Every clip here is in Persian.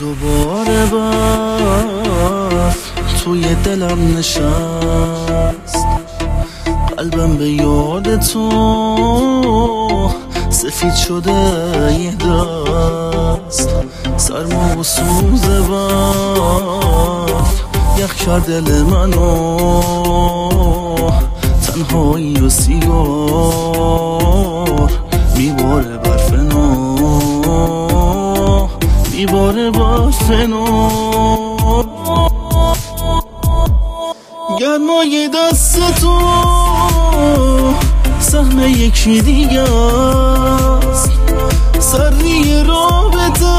دوباره برف توی دلم نشست، قلبم به یاد تو سفید شده یه دست، سرما و سوز برف یخ کرد دل منو، تنهایی و سیگار میباره برف نو، میباره برف نو. گرمای دست تو سهم یکی دیگه است، سری رابطه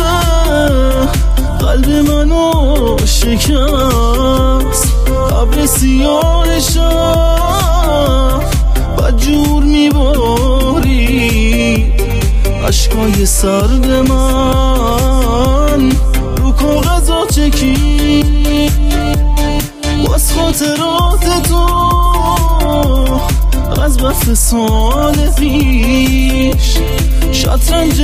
قلب منو شکست، ابر سیاه شب بدجور میباری، اشکای سرد من رو کاغذا چکی، واس خاطرات تو از برف سال پیش، شطرنج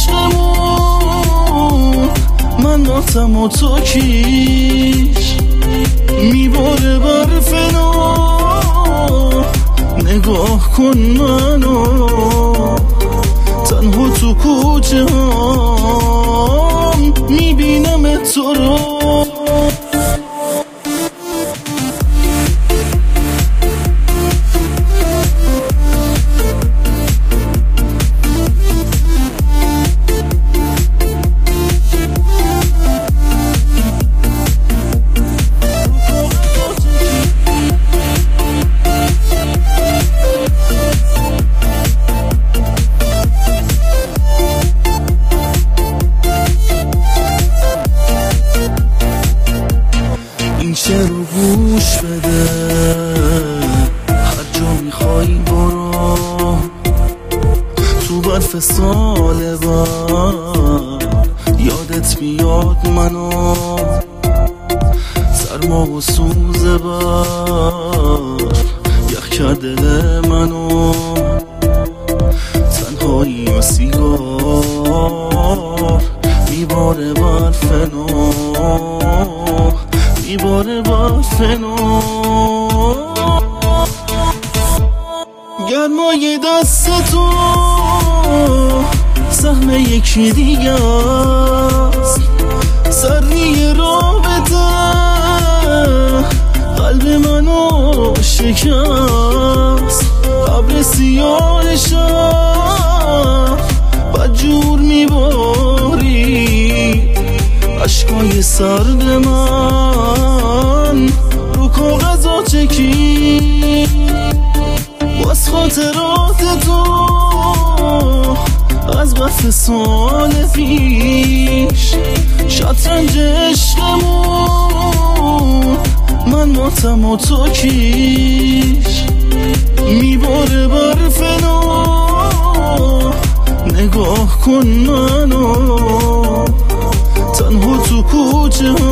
عشقمون من ماتم و تو کیش، میباره برف نو، نگاه کن منو تنها تو کوچه هم میبینم تو رو. چه رو گوش بده، هر جا میخوای برو، تو برف سال بعد یادت بیاد منو، سرما و سوز برف یخ کرد دل منو، تنهایی و سیگار میباره برف نو، میباره برف نو. گرمای دست تو سهم یکی دیگه است، سری رابطه قلب منو شکست، ابر سیاه شب بدجور میباری، اشکای سرد من رو کاغذا چکی، واس خاطرات تو از برف سال پیش، شطرنج عشقمون من ماتم و تو کیش، میباره برف نو، نگاه کن منو تنها تو کوچه